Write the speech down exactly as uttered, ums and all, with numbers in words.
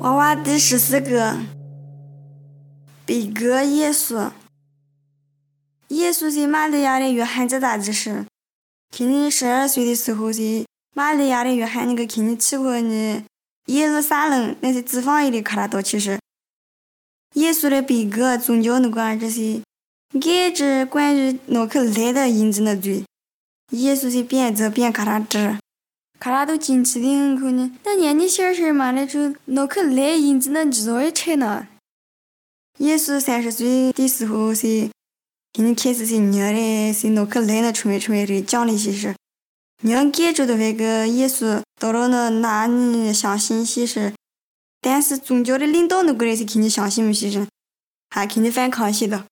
娃娃第十四个，比格耶稣。耶稣是玛利亚的约翰在大之时，今年十二岁的时候是玛利亚的约翰那个今年去过呢耶路撒冷那些地方里看他多其实。耶稣的比格宗教那个就是戒指关于那个来的银子的罪，耶稣是边走边看他指。看他都进去的很可能，但年纪小时嘛，那就那个来银子能知道一切呢。耶稣三十岁的时候是，今开始是娘的，是那个来的出来出来的讲了些事。娘记住的那个耶稣到了那哪里相信些事，但是宗教的领导那个人是肯定相信些事，还肯定反抗些的。